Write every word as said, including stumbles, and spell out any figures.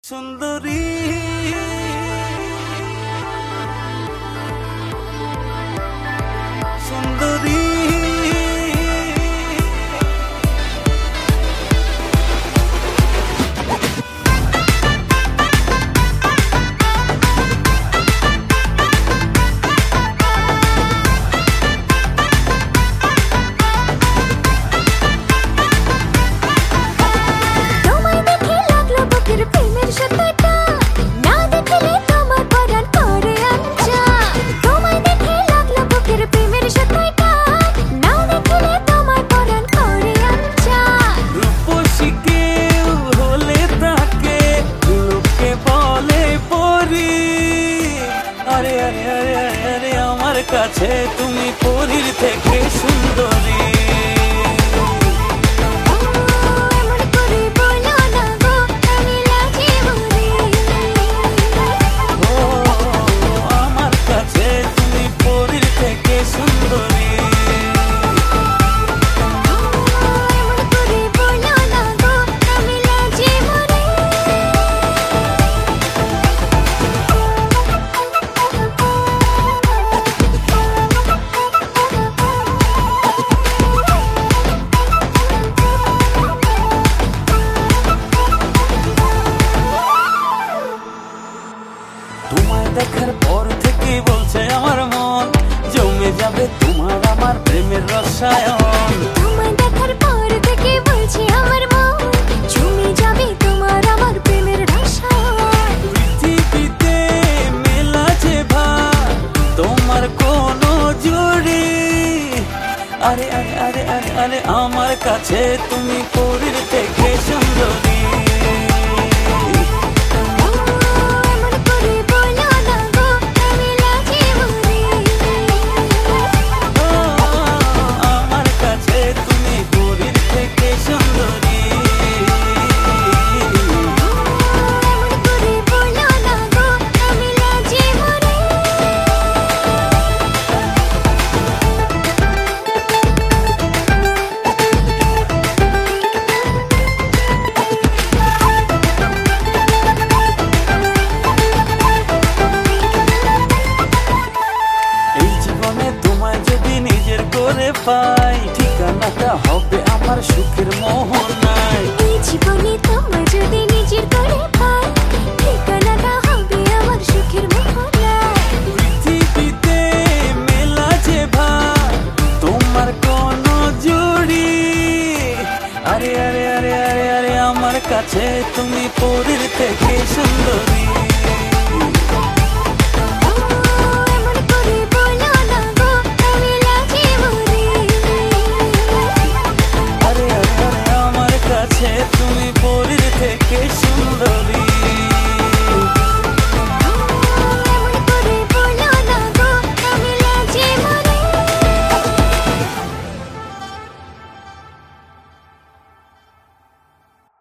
সুন্দরী সুন্দরী কাছে তুমি পরীর থেকে সুন্দরী আমার কাছে তুমি পরীর থেকে সুন্দরী তোমায় দেখার পর থেকে বলছে আমার মন জমে যাবে তোমার আমার প্রেমের রসায়ন। তোমায় দেখার পর থেকে বলছে আমার মন জমে যাবে তোমার আমার প্রেমের রসায়ন। পৃথিবীতে মেলা যে ভার তোমার কোনো জুড়ি আরে আরে আরে আরে আরে আমার কাছে তুমি পরীর থেকে সুন্দরী পাই ঠিকানাটা হবে আমার সুখের মোহনায়। এই জীবনে তোমায় যদি নিজের করে পাই ঠিকানাটা হবে আমার সুখের মোহনায়। পৃথিবীতে মেলা যে ভার তোমার কোনো জুড়ি আরে আরে আরে আরে আরে আমার কাছে তুমি পরীর থেকে